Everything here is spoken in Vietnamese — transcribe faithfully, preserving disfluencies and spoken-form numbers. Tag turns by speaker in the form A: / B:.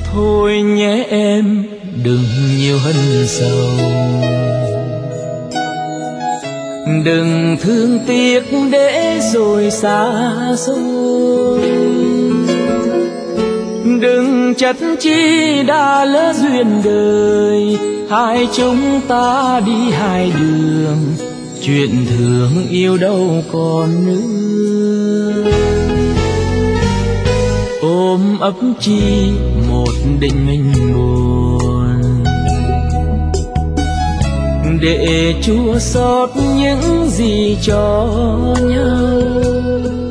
A: Thôi nhé em đừng nhiều hận sầu, đừng thương tiếc để rồi xa xôi, đừng chất chi đã lỡ duyên đời, hai chúng ta đi hai đường, chuyện thương yêu đâu còn nữa. Ôm ấp chi một định mình buồn, để chua xót những gì cho nhau.